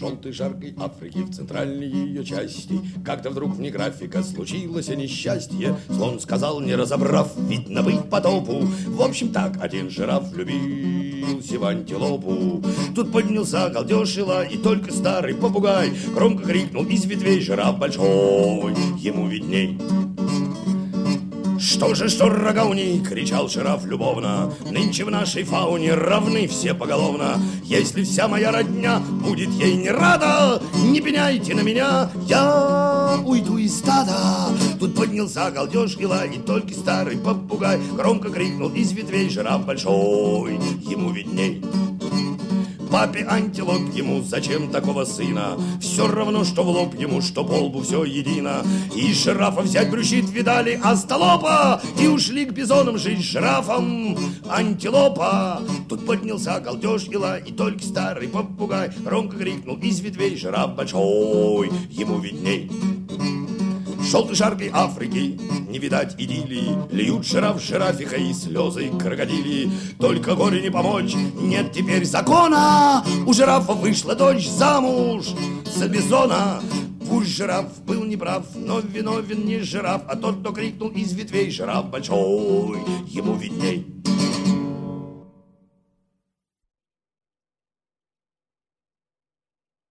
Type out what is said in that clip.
желтой жаркой Африки, в центральной ее части. Как-то вдруг вне графика случилось несчастье. Слон сказал, не разобрав, видно быть потопу. В общем так, один жираф влюбился в антилопу. Тут поднялся галдеж и лай, и только старый попугай громко крикнул из ветвей: жираф большой, ему видней. Что же, что рога у них, кричал жираф любовно, нынче в нашей фауне равны все поголовно. Если вся моя родня будет ей не рада, не пеняйте на меня, я уйду из стада. Тут поднялся галдеж и лай, и только старый попугай громко крикнул из ветвей: жираф большой, ему видней. Папе антилоп ему зачем такого сына? Все равно, что в лоб ему, что по лбу, все едино. И жирафа взять брющит, видали, остолопа, и ушли к бизонам жить с жирафом антилопа. Тут поднялся галдеж и лай, и только старый попугай громко крикнул из ветвей: жираф большой, ему видней. Желтой жаркой Африки не видать идиллии, льют жираф жирафиха и слезы крокодили. Только горе не помочь, нет теперь закона. У жирафа вышла дочь замуж за бизона. Пусть жираф был неправ, но виновен не жираф, а тот, кто крикнул из ветвей: жираф большой, ему видней.